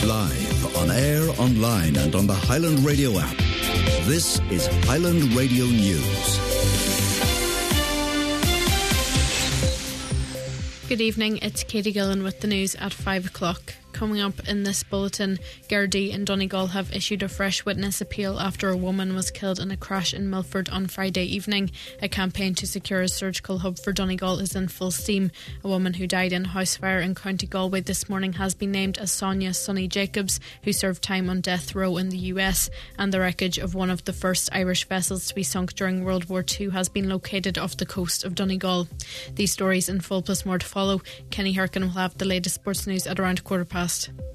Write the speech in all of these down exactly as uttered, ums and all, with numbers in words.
Live, on air, online and on the Highland Radio app. This is Highland Radio News. Good evening, it's Katie Gillen with the news at five o'clock. Coming up in this bulletin, Gardaí in Donegal have issued a fresh witness appeal after a woman was killed in a crash in Milford on Friday evening. A campaign to secure a surgical hub for Donegal is in full steam. A woman who died in a house fire in County Galway this morning has been named as Sonia Sonny Jacobs, who served time on death row in the U S, and the wreckage of one of the first Irish vessels to be sunk during World War Two has been located off the coast of Donegal. These stories in full plus more to follow. Kenny Hirkin will have the latest sports news at around quarter past.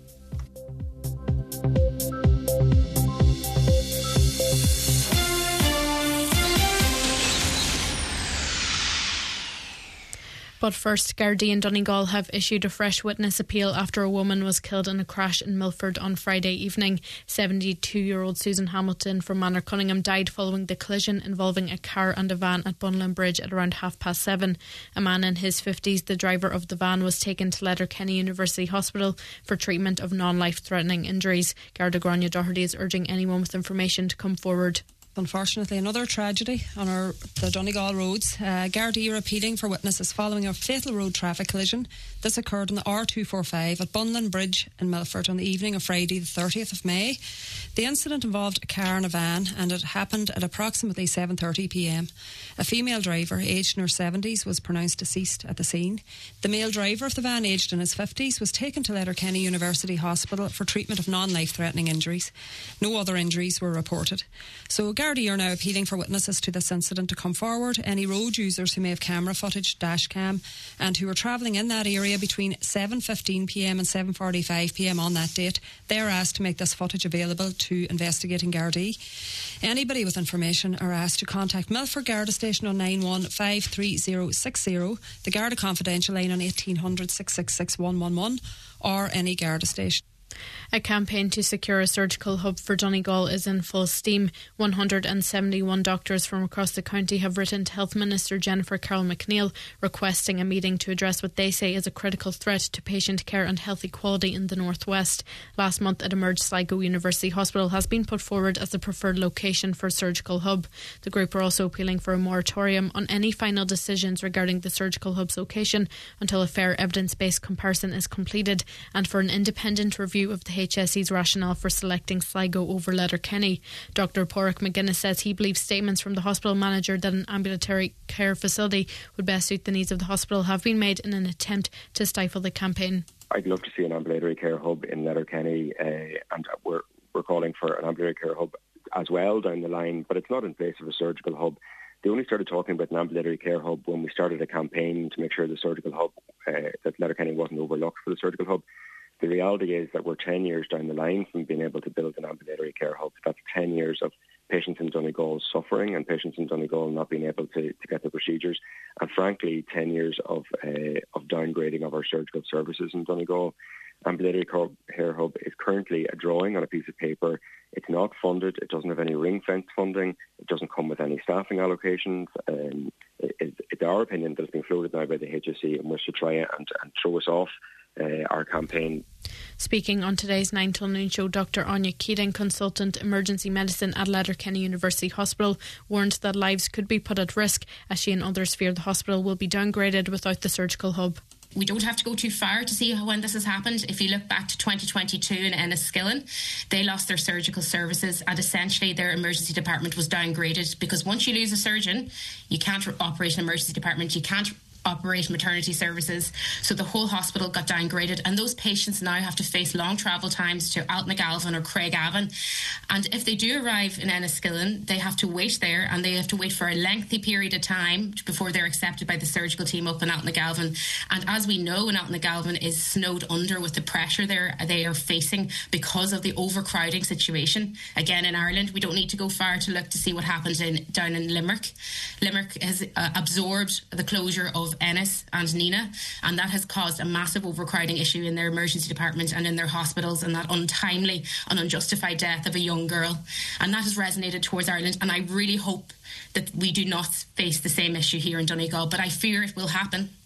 But first, Gardaí in Donegal have issued a fresh witness appeal after a woman was killed in a crash in Milford on Friday evening. seventy-two-year-old Susan Hamilton from Manor Cunningham died following the collision involving a car and a van at Bunlin Bridge at around half past seven. A man in his fifties, the driver of the van, was taken to Letterkenny University Hospital for treatment of non-life-threatening injuries. Garda Grania Doherty is urging anyone with information to come forward. Unfortunately, another tragedy on our the Donegal roads. Uh, Gardaí are appealing for witnesses following a fatal road traffic collision. This occurred on the R two forty-five at Bunlin Bridge in Milford on the evening of Friday the thirtieth of May. The incident involved a car and a van, and it happened at approximately seven thirty p m. A female driver, aged in her seventies, was pronounced deceased at the scene. The male driver of the van, aged in his fifties, was taken to Letterkenny University Hospital for treatment of non-life-threatening injuries. No other injuries were reported. So Gardaí are now appealing for witnesses to this incident to come forward. Any road users who may have camera footage, dash cam, and who are travelling in that area between seven fifteen p m and seven forty-five p m on that date, they are asked to make this footage available to investigating Gardaí. Anybody with information are asked to contact Milford Garda Station on nine one five three zero six zero, the Garda Confidential line on eighteen hundred, six six six, one one one, or any Garda station. A campaign to secure a surgical hub for Donegal is in full steam. one hundred seventy-one doctors from across the county have written to Health Minister Jennifer Carroll McNeill requesting a meeting to address what they say is a critical threat to patient care and health equality in the North West. Last month it emerged Sligo University Hospital has been put forward as the preferred location for a surgical hub. The group are also appealing for a moratorium on any final decisions regarding the surgical hub's location until a fair evidence-based comparison is completed, and for an independent review of the H S E's rationale for selecting Sligo over Letterkenny. Doctor Porrick McGuinness says he believes statements from the hospital manager that an ambulatory care facility would best suit the needs of the hospital have been made in an attempt to stifle the campaign. I'd love to see an ambulatory care hub in Letterkenny, uh, and we're, we're calling for an ambulatory care hub as well down the line, but it's not in place of a surgical hub. They only started talking about an ambulatory care hub when we started a campaign to make sure the surgical hub, uh, that Letterkenny wasn't overlooked for the surgical hub. The reality is that we're ten years down the line from being able to build an ambulatory care hub. That's ten years of patients in Donegal suffering and patients in Donegal not being able to, to get the procedures. And frankly, ten years of uh, of downgrading of our surgical services in Donegal. Ambulatory care hub is currently a drawing on a piece of paper. It's not funded. It doesn't have any ring-fence funding. It doesn't come with any staffing allocations. Um, it, it, it's our opinion that it's been floated now by the H S E and wants to try and, and throw us off Uh, our campaign. Speaking on today's nine till noon show, Doctor Anya Keating, consultant emergency medicine at Letterkenny University Hospital, warned that lives could be put at risk as she and others fear the hospital will be downgraded without the surgical hub. We don't have to go too far to see when this has happened. If you look back to twenty twenty-two in Enniskillen, they lost their surgical services and essentially their emergency department was downgraded, because once you lose a surgeon, you can't operate an emergency department, you can't operate maternity services, so the whole hospital got downgraded, and those patients now have to face long travel times to Altnagalvin or Craigavon, and if they do arrive in Enniskillen, they have to wait there, and they have to wait for a lengthy period of time before they're accepted by the surgical team up in Altnagalvin. And as we know, in Altnagalvin is snowed under with the pressure there they are facing because of the overcrowding situation. Again, in Ireland, we don't need to go far to look to see what happened in down in Limerick. Limerick has uh, absorbed the closure of Ennis and Nina, and that has caused a massive overcrowding issue in their emergency department and in their hospitals, and that untimely and unjustified death of a young girl, and that has resonated towards Ireland. And I really hope that we do not face the same issue here in Donegal, but I fear it will happen.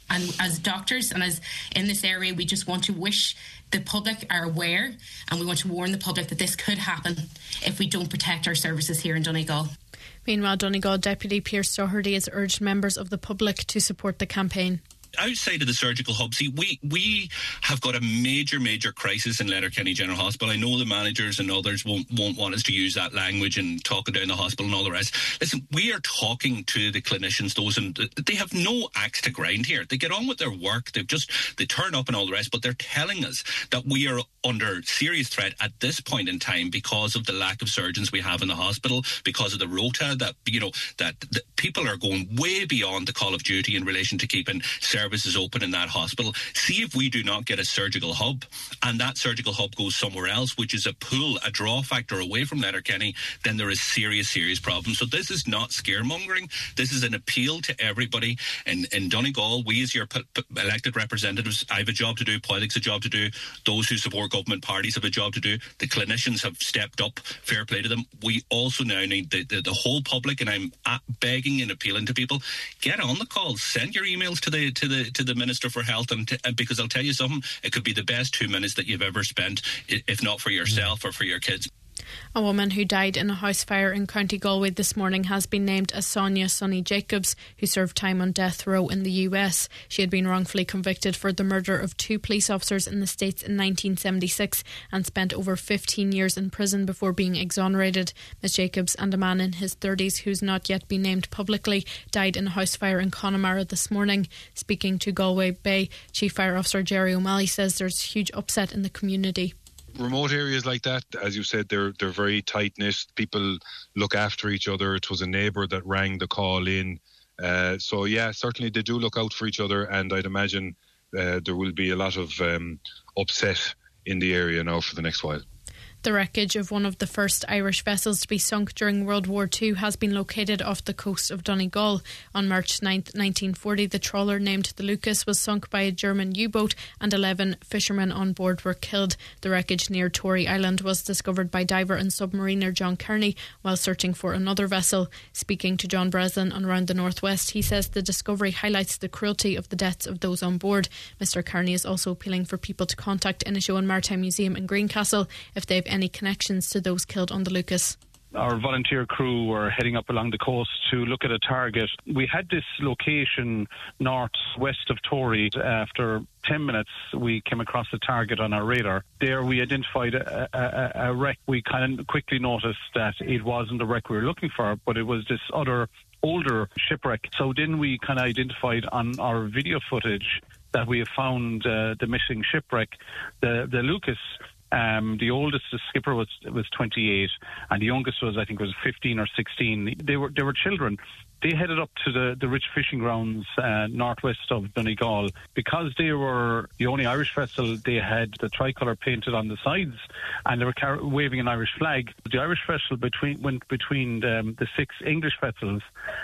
And as doctors and as in this area, we just want to wish the public are aware, and we want to warn the public that this could happen if we don't protect our services here in Donegal. Meanwhile, Donegal Deputy Pearse Doherty has urged members of the public to support the campaign. Outside of the surgical hub, see, we, we have got a major, major crisis in Letterkenny General Hospital. I know the managers and others won't, won't want us to use that language and talking down the hospital and all the rest. Listen, we are talking to the clinicians, those, and they have no axe to grind here. They get on with their work. They've just, they turn up and all the rest, but they're telling us that we are under serious threat at this point in time because of the lack of surgeons we have in the hospital, because of the rota, that, you know, that, that people are going way beyond the call of duty in relation to keeping services open in that hospital. See if we do not get a surgical hub, and that surgical hub goes somewhere else, which is a pull, a draw factor away from Letterkenny, then there is serious, serious problems. So this is not scaremongering. This is an appeal to everybody in, in Donegal. We as your p- p- elected representatives, I have a job to do, politics a job to do, those who support government parties have a job to do, the clinicians have stepped up, fair play to them. We also now need the, the, the whole public, and I'm begging and appealing to people, get on the calls, send your emails to the to the to the Minister for Health, and, to, and because I'll tell you something, it could be the best two minutes that you've ever spent, if not for yourself or for your kids. A woman who died in a house fire in County Galway this morning has been named as Sonia Sonny Jacobs, who served time on death row in the U S. She had been wrongfully convicted for the murder of two police officers in the States in nineteen seventy-six and spent over fifteen years in prison before being exonerated. Miss Jacobs and a man in his thirties, who's not yet been named publicly, died in a house fire in Connemara this morning. Speaking to Galway Bay, Chief Fire Officer Jerry O'Malley says there's huge upset in the community. Remote areas like that, as you said, they're they're very tight-knit. People look after each other. It was a neighbour that rang the call in. Uh, so, yeah, certainly they do look out for each other, and I'd imagine uh, there will be a lot of um, upset in the area now for the next while. The wreckage of one of the first Irish vessels to be sunk during World War Two has been located off the coast of Donegal. On March ninth, nineteen forty, the trawler named the Lucas was sunk by a German U-boat and eleven fishermen on board were killed. The wreckage near Tory Island was discovered by diver and submariner John Kearney while searching for another vessel. Speaking to John Breslin on Round the Northwest, he says the discovery highlights the cruelty of the deaths of those on board. Mister Kearney is also appealing for people to contact Inishowen Maritime Museum in Greencastle if they have any connections to those killed on the Lucas. Our volunteer crew were heading up along the coast to look at a target. We had this location northwest of Tory. After ten minutes, we came across a target on our radar. There we identified a, a, a wreck. We kind of quickly noticed that it wasn't the wreck we were looking for, but it was this other older shipwreck. So then we kind of identified on our video footage that we have found uh, the missing shipwreck, the, the Lucas. Um, the oldest, the skipper, was was twenty-eight, and the youngest was, I think, was fifteen or sixteen. They were they were children. They headed up to the, the rich fishing grounds uh, northwest of Donegal. Because they were the only Irish vessel, they had the tricolour painted on the sides, and they were car- waving an Irish flag. The Irish vessel between went between um, the six English vessels,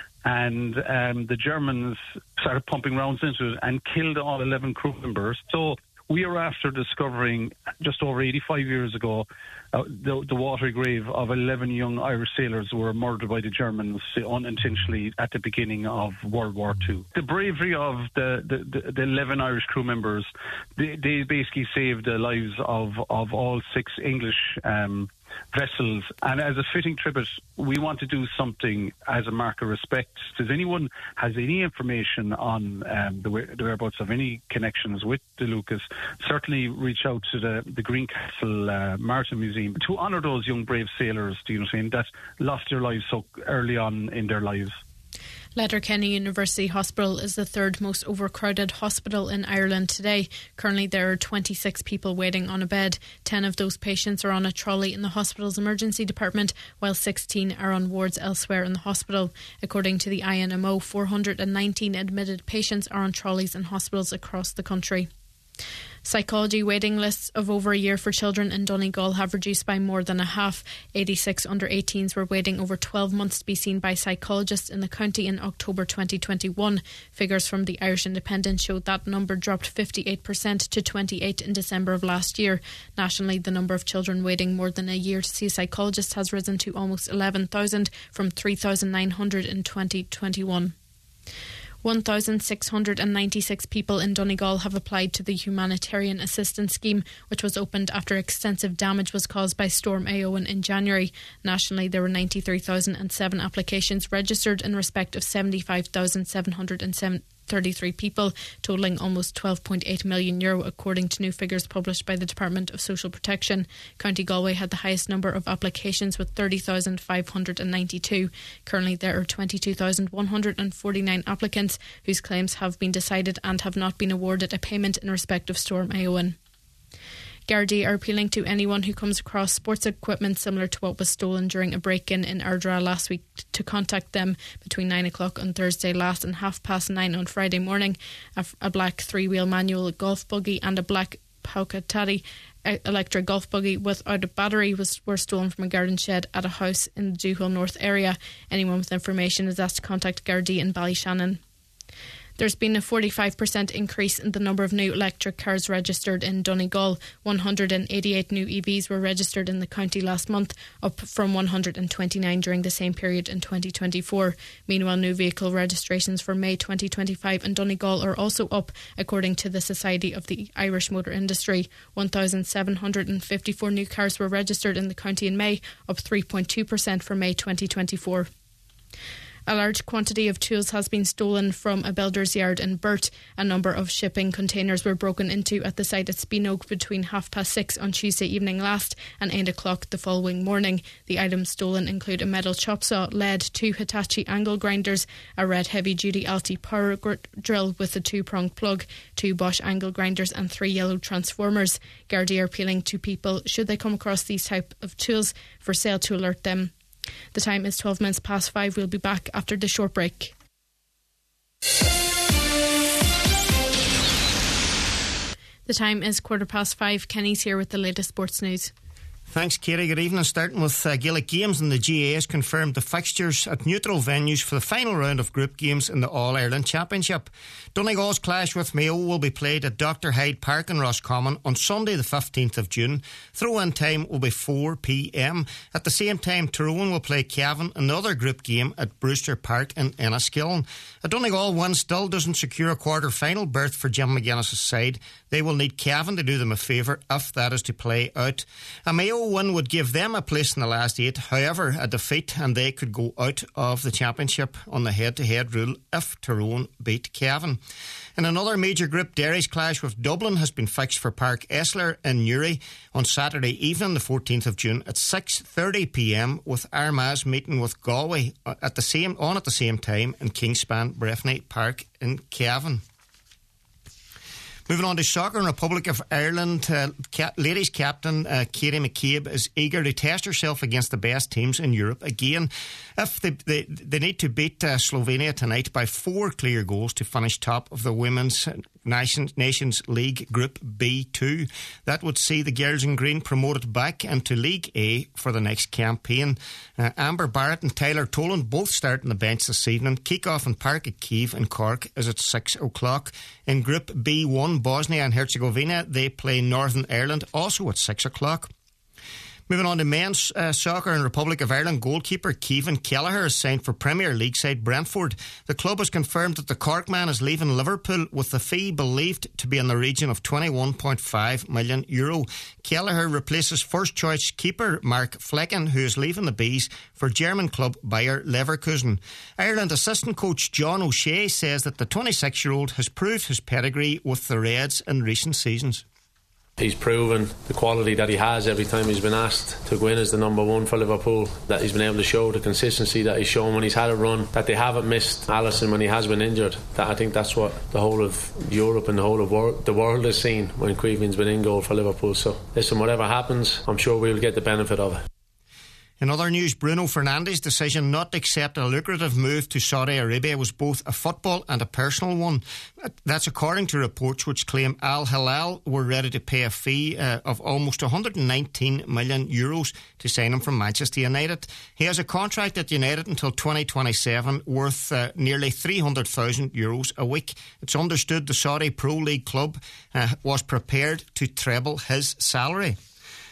and um, the Germans started pumping rounds into it and killed all eleven crew members. So we are after discovering, just over eighty-five years ago, uh, the, the watery grave of eleven young Irish sailors who were murdered by the Germans unintentionally at the beginning of World War Two. The bravery of the, the, the eleven Irish crew members, they, they basically saved the lives of, of all six English um vessels, and as a fitting tribute, we want to do something as a mark of respect. Does anyone has any information on um, the, the whereabouts of any connections with the Lucas, certainly reach out to the, the Greencastle uh, Maritime Museum to honour those young brave sailors, do you know what I'm saying, that lost their lives so early on in their lives. Letterkenny University Hospital is the third most overcrowded hospital in Ireland today. Currently there are twenty-six people waiting on a bed. ten of those patients are on a trolley in the hospital's emergency department, while sixteen are on wards elsewhere in the hospital. According to the I N M O, four hundred nineteen admitted patients are on trolleys in hospitals across the country. Psychology waiting lists of over a year for children in Donegal have reduced by more than a half. eighty-six under eighteens were waiting over twelve months to be seen by psychologists in the county in October twenty twenty-one. Figures from the Irish Independent showed that number dropped fifty-eight percent to twenty-eight in December of last year. Nationally, the number of children waiting more than a year to see a psychologist has risen to almost eleven thousand from three thousand nine hundred in twenty twenty-one. one thousand six hundred ninety-six people in Donegal have applied to the Humanitarian Assistance Scheme, which was opened after extensive damage was caused by Storm Éowyn in January. Nationally, there were ninety-three thousand seven applications registered in respect of seventy-five thousand seven hundred thirty-three people, totalling almost twelve point eight million euro, according to new figures published by the Department of Social Protection. County Galway had the highest number of applications with thirty thousand five hundred ninety-two. Currently, there are twenty-two thousand one hundred forty-nine applicants whose claims have been decided and have not been awarded a payment in respect of Storm Éowyn. Gardaí are appealing to anyone who comes across sports equipment similar to what was stolen during a break-in in Ardra last week to contact them between nine o'clock on Thursday last and half past nine on Friday morning. A, a black three-wheel manual golf buggy and a black Paucatari electric golf buggy without a battery was were stolen from a garden shed at a house in the Doohill North area. Anyone with information is asked to contact Gardaí in Ballyshannon. There's been a forty-five percent increase in the number of new electric cars registered in Donegal. one hundred eighty-eight new E Vs were registered in the county last month, up from one hundred twenty-nine during the same period in twenty twenty-four. Meanwhile, new vehicle registrations for May twenty twenty-five in Donegal are also up, according to the Society of the Irish Motor Industry. one thousand seven hundred fifty-four new cars were registered in the county in May, up three point two percent from May twenty twenty-four. A large quantity of tools has been stolen from a builder's yard in Burt. A number of shipping containers were broken into at the site at Spinoak between half past six on Tuesday evening last and eight o'clock the following morning. The items stolen include a metal chop saw, lead, two Hitachi angle grinders, a red heavy-duty Alti power gr- drill with a two-pronged plug, two Bosch angle grinders and three yellow transformers. Gardaí are appealing to people, should they come across these type of tools for sale, to alert them. The time is twelve minutes past five. We'll be back after the short break. The time is quarter past five. Kenny's here with the latest sports news. Thanks, Katie. Good evening. Starting with uh, Gaelic Games, and the G A A has confirmed the fixtures at neutral venues for the final round of group games in the All-Ireland Championship. Donegal's clash with Mayo will be played at Doctor Hyde Park in Roscommon on Sunday the fifteenth of June. Throw-in time will be four p m. At the same time, Tyrone will play Cavan, another group game at Brewster Park in Enniskillen. A Donegal win still doesn't secure a quarter-final berth for Jim McGuinness's side. They will need Cavan to do them a favour if that is to play out. A Mayo win would give them a place in the last eight. However, a defeat and they could go out of the championship on the head-to-head rule if Tyrone beat Cavan. In another major group, Derry's clash with Dublin has been fixed for Park Esler in Newry on Saturday evening, the fourteenth of June, at six thirty p m, with Armagh meeting with Galway at the same on at the same time in Kingspan Breffni Park in Cavan. Moving on to soccer, in Republic of Ireland, uh, ca- ladies captain uh, Katie McCabe is eager to test herself against the best teams in Europe again. If they they, they need to beat uh, Slovenia tonight by four clear goals to finish top of the Women's Nations, Nations League Group B two. That would see the girls in green promoted back into League A for the next campaign. Uh, Amber Barrett and Tyler Toland both start on the bench this evening. Kick-off in Park at Kiev in Cork is at six o'clock. In Group B one, Bosnia and Herzegovina, they play Northern Ireland, also at six o'clock. Moving on to men's uh, soccer, in Republic of Ireland, goalkeeper Kevin Kelleher is signed for Premier League side Brentford. The club has confirmed that the Cork man is leaving Liverpool with the fee believed to be in the region of twenty-one point five million euro. Kelleher replaces first choice keeper Mark Flecken, who is leaving the Bees for German club Bayer Leverkusen. Ireland assistant coach John O'Shea says that the twenty-six-year-old has proved his pedigree with the Reds in recent seasons. He's proven the quality that he has every time he's been asked to go in as the number one for Liverpool, that he's been able to show the consistency that he's shown when he's had a run, that they haven't missed Alisson when he has been injured. That I think that's what the whole of Europe and the whole of wor- the world has seen when Creeving's been in goal for Liverpool. So listen, whatever happens, I'm sure we'll get the benefit of it. In other news, Bruno Fernandes' decision not to accept a lucrative move to Saudi Arabia was both a football and a personal one. That's according to reports which claim Al Hilal were ready to pay a fee uh, of almost one hundred nineteen million euros to sign him from Manchester United. He has a contract at United until twenty twenty-seven worth uh, nearly three hundred thousand euros a week. It's understood the Saudi Pro League club uh, was prepared to treble his salary.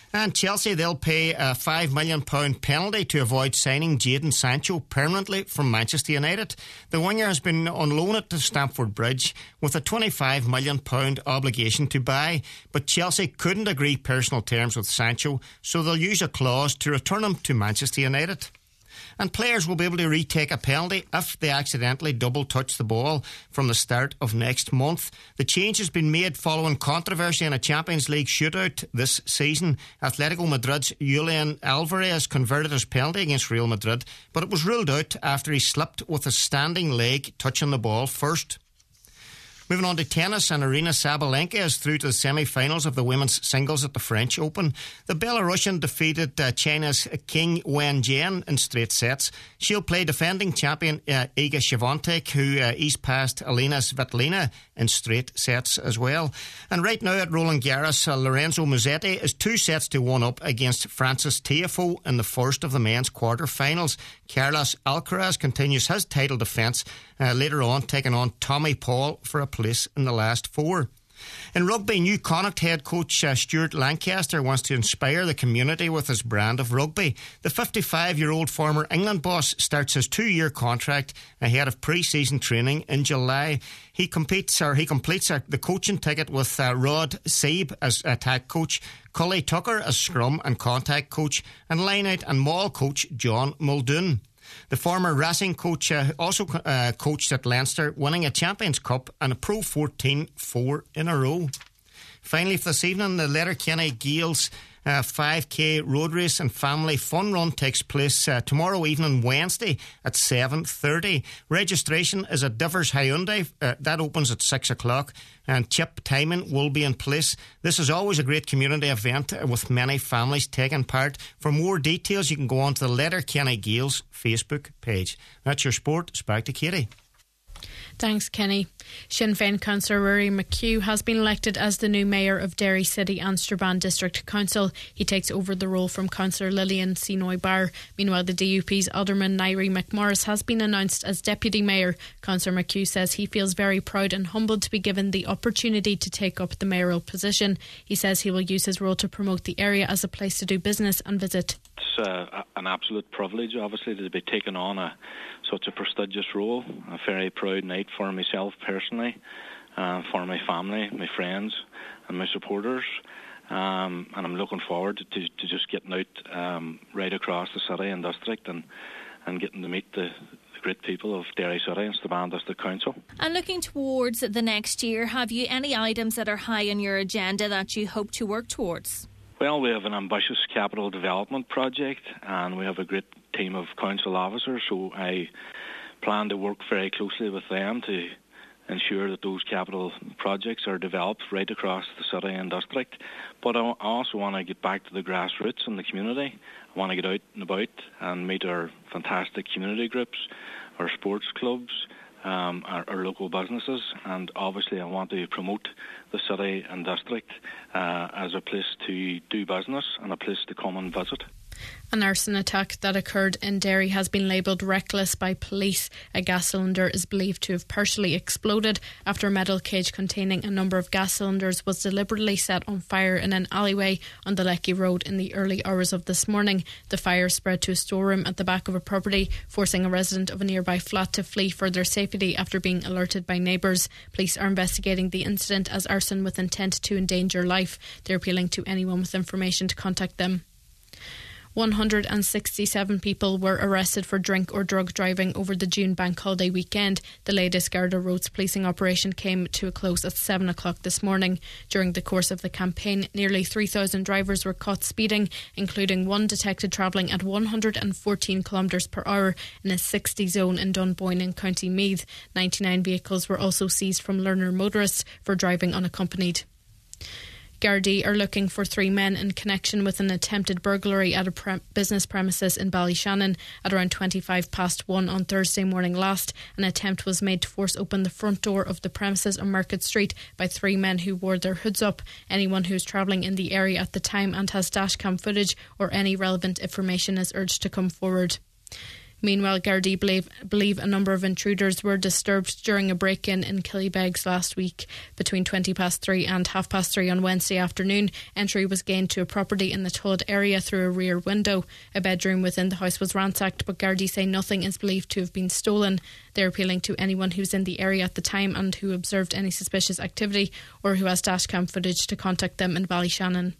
And Chelsea, they'll pay a five million pounds penalty to avoid signing Jadon Sancho permanently from Manchester United. The winger has been on loan at Stamford Bridge with a twenty-five million pounds obligation to buy, but Chelsea couldn't agree personal terms with Sancho, so they'll use a clause to return him to Manchester United. And players will be able to retake a penalty if they accidentally double touch the ball from the start of next month. The change has been made following controversy in a Champions League shootout this season. Atletico Madrid's Julian Alvarez converted his penalty against Real Madrid, but it was ruled out after he slipped with his standing leg touching the ball first. Moving on to tennis, and Aryna Sabalenka is through to the semi-finals of the women's singles at the French Open. The Belarusian defeated uh, China's Qing Wenjian in straight sets. She'll play defending champion uh, Iga Swiatek, who uh, eased past Elena Svitolina in straight sets as well. And right now at Roland Garros, uh, Lorenzo Musetti is two sets to one up against Francis Tiafoe in the first of the men's quarter-finals. Carlos Alcaraz continues his title defence, uh, later on taking on Tommy Paul for a place in the last four. In rugby, new Connacht head coach uh, Stuart Lancaster wants to inspire the community with his brand of rugby. The fifty-five-year-old former England boss starts his two-year contract ahead of pre-season training in July. He competes, or he completes uh, the coaching ticket with uh, Rod Seib as attack coach, Cully Tucker as scrum and contact coach, and line-out and maul coach John Muldoon. The former Racing coach uh, also uh, coached at Leinster, winning a Champions Cup and a Pro fourteen four in a row. Finally, for this evening, the Letterkenny Gales uh, five K road race and family fun run takes place uh, tomorrow evening, Wednesday at seven thirty. Registration is at Divers Hyundai. Uh, that opens at six o'clock, and chip timing will be in place. This is always a great community event uh, with many families taking part. For more details, you can go on to the Letterkenny Gales Facebook page. That's your sport. It's back to Katie. Thanks, Kenny. Sinn Féin councillor Rory McHugh has been elected as the new mayor of Derry City and Strabane District Council. He takes over the role from councillor Lillian Sinoy Barr. Meanwhile, the D U P's alderman Nairi McMorris has been announced as deputy mayor. Councillor McHugh says he feels very proud and humbled to be given the opportunity to take up the mayoral position. He says he will use his role to promote the area as a place to do business and visit. It's uh, an absolute privilege, obviously, to be taking on a such a prestigious role. A very proud night for myself personally, uh, for my family, my friends and my supporters, um, and I'm looking forward to, to just getting out um, right across the city and district and, and getting to meet the, the great people of Derry City and Strabane District Council. And looking towards the next year, have you any items that are high on your agenda that you hope to work towards? Well, we have an ambitious capital development project and we have a great team of council officers, so I plan to work very closely with them to ensure that those capital projects are developed right across the city and district. But I also want to get back to the grassroots in the community. I want to get out and about and meet our fantastic community groups, our sports clubs, Um, our, our local businesses, and obviously I want to promote the city and district uh, as a place to do business and a place to come and visit. An arson attack that occurred in Derry has been labelled reckless by police. A gas cylinder is believed to have partially exploded after a metal cage containing a number of gas cylinders was deliberately set on fire in an alleyway on the Lecky Road in the early hours of this morning. The fire spread to a storeroom at the back of a property, forcing a resident of a nearby flat to flee for their safety after being alerted by neighbours. Police are investigating the incident as arson with intent to endanger life. They're appealing to anyone with information to contact them. one hundred sixty-seven people were arrested for drink or drug driving over the June bank holiday weekend. The latest Garda Roads policing operation came to a close at seven o'clock this morning. During the course of the campaign, nearly three thousand drivers were caught speeding, including one detected travelling at one hundred fourteen kilometres per hour in a sixty zone in Dunboyne in County Meath. ninety-nine vehicles were also seized from learner motorists for driving unaccompanied. Gardaí are looking for three men in connection with an attempted burglary at a pre- business premises in Ballyshannon at around twenty-five past one on Thursday morning last. An attempt was made to force open the front door of the premises on Market Street by three men who wore their hoods up. Anyone who is travelling in the area at the time and has dashcam footage or any relevant information is urged to come forward. Meanwhile, Gardaí believe, believe a number of intruders were disturbed during a break-in in Killybegs last week. Between twenty past three and half past three on Wednesday afternoon, entry was gained to a property in the Todd area through a rear window. A bedroom within the house was ransacked, but Gardaí say nothing is believed to have been stolen. They're appealing to anyone who was in the area at the time and who observed any suspicious activity or who has dashcam footage to contact them in Ballyshannon.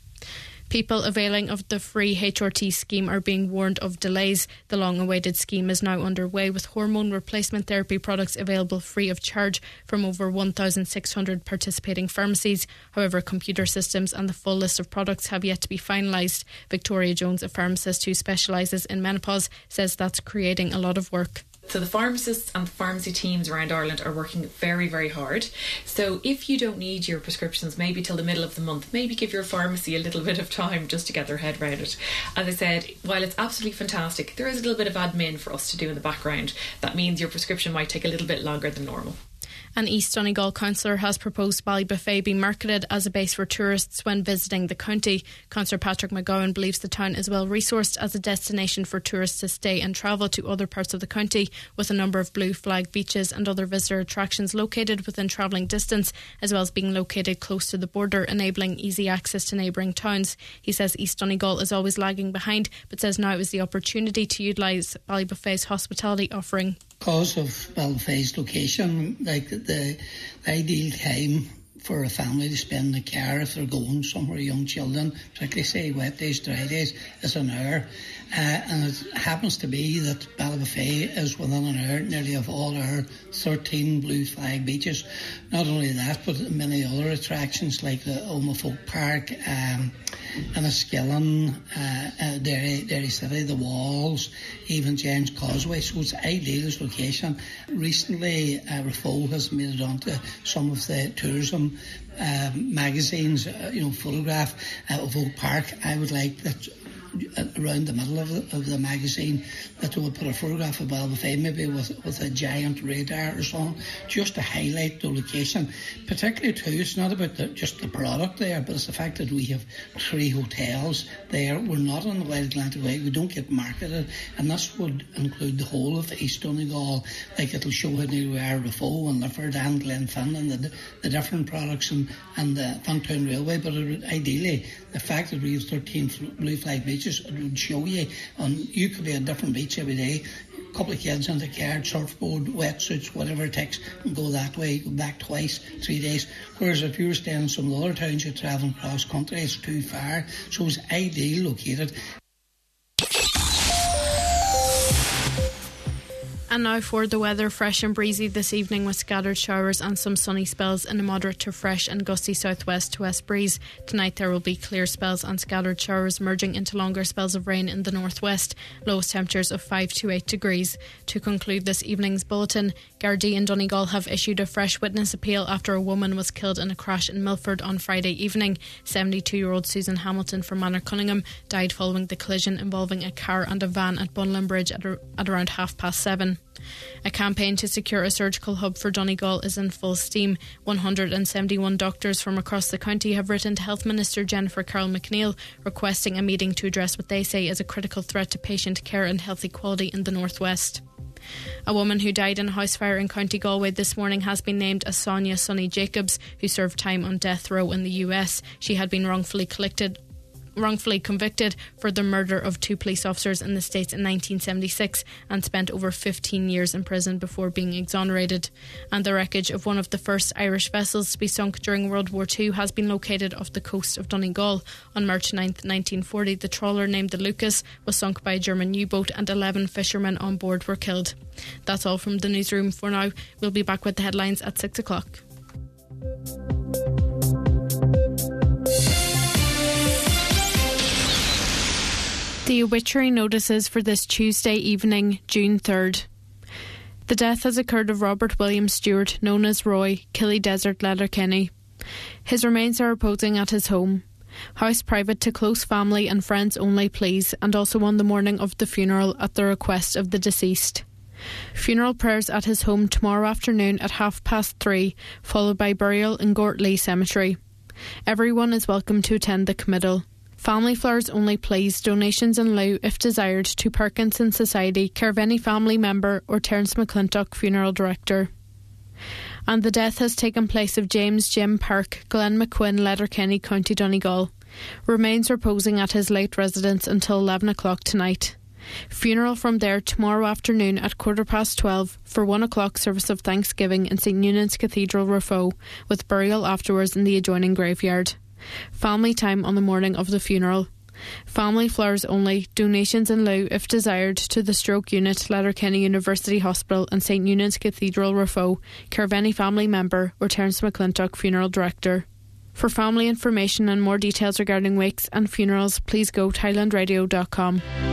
People availing of the free H R T scheme are being warned of delays. The long-awaited scheme is now underway, with hormone replacement therapy products available free of charge from over one thousand six hundred participating pharmacies. However, computer systems and the full list of products have yet to be finalised. Victoria Jones, a pharmacist who specialises in menopause, says that's creating a lot of work. So the pharmacists and pharmacy teams around Ireland are working very, very hard. So if you don't need your prescriptions maybe till the middle of the month, maybe give your pharmacy a little bit of time just to get their head around it. As I said, while it's absolutely fantastic, there is a little bit of admin for us to do in the background. That means your prescription might take a little bit longer than normal. An East Donegal councillor has proposed Ballybuffet be marketed as a base for tourists when visiting the county. Councillor Patrick McGowan believes the town is well resourced as a destination for tourists to stay and travel to other parts of the county, with a number of blue flag beaches and other visitor attractions located within travelling distance, as well as being located close to the border, enabling easy access to neighbouring towns. He says East Donegal is always lagging behind, but says now is the opportunity to utilise Ballybuffet's hospitality offering. Because of Ballybuffet's location, like the, the ideal time for a family to spend in the car if they're going somewhere, young children, particularly say wet days, dry days, is an hour. Uh, and it happens to be that Ballybuffet is within an hour nearly of all our thirteen blue flag beaches. Not only that, but many other attractions like the Oma Folk Park, um, Enniskillen, uh, uh, Derry, Derry City, the Walls, even James Causeway. So it's ideal as location. Recently, uh, Rafo has made it onto some of the tourism um, magazines, uh, you know, photograph uh, of Oak Park. I would like that around the middle of the, of the magazine that we'll put a photograph of Ballybuffet, maybe with with a giant radar or something, just to highlight the location. Particularly too, it's not about the, just the product there, but it's the fact that we have three hotels there. We're not on the Wild Atlantic Way, we don't get marketed, and this would include the whole of East Donegal. Like it'll show how near we are Rafo and Lifford and Glenfin and the, the different products and, and the Funtown Railway, but it would, ideally the fact that we have thirteen blue flag beaches, it would show you, and you could be at a different beach every day, a couple of kids on the car, surfboard, wetsuits, whatever it takes, and go that way, go back twice, three days. Whereas if you were staying in some of the other towns, you're travelling cross country, it's too far. So it's ideal located. And now for the weather, fresh and breezy this evening with scattered showers and some sunny spells and a moderate to fresh and gusty southwest to west breeze. Tonight there will be clear spells and scattered showers merging into longer spells of rain in the northwest. Lowest temperatures of five to eight degrees. To conclude this evening's bulletin, Gardaí in Donegal have issued a fresh witness appeal after a woman was killed in a crash in Milford on Friday evening. seventy-two-year-old Susan Hamilton from Manor Cunningham died following the collision involving a car and a van at Bunlin Bridge at, a, at around half past seven. A campaign to secure a surgical hub for Donegal is in full steam. one hundred seventy-one doctors from across the county have written to Health Minister Jennifer Carroll McNeil requesting a meeting to address what they say is a critical threat to patient care and health equality in the northwest. A woman who died in a house fire in County Galway this morning has been named as Sonia Sonny Jacobs, who served time on death row in the U S. She had been wrongfully collected wrongfully convicted for the murder of two police officers in the States in nineteen seventy-six and spent over fifteen years in prison before being exonerated. And the wreckage of one of the first Irish vessels to be sunk during World War Two has been located off the coast of Donegal. On March ninth, nineteen forty, the trawler named the Lucas was sunk by a German U-boat and eleven fishermen on board were killed. That's all from the newsroom for now. We'll be back with the headlines at six o'clock. The obituary notices for this Tuesday evening, June third. The death has occurred of Robert William Stewart, known as Roy, Killy Desert, Letterkenny. His remains are reposing at his home. House private to close family and friends only, please, and also on the morning of the funeral at the request of the deceased. Funeral prayers at his home tomorrow afternoon at half past three, followed by burial in Gortley Cemetery. Everyone is welcome to attend the committal. Family Flowers Only please donations in lieu if desired to Parkinson's Society, care of any family member or Terence McClintock, Funeral Director. And the death has taken place of James Jim Park, Glen McQuinn, Letterkenny, County Donegal. Remains reposing at his late residence until eleven o'clock tonight. Funeral from there tomorrow afternoon at quarter past twelve for one o'clock service of Thanksgiving in St Newlan's Cathedral, Raphoe, with burial afterwards in the adjoining graveyard. Family time on the morning of the funeral. Family Flowers Only, donations in lieu if desired to the Stroke Unit, Letterkenny University Hospital and St Newlan's Cathedral, Raphoe, care of any family member or Terence McClintock, Funeral Director. For family information and more details regarding wakes and funerals, please go to highland radio dot com.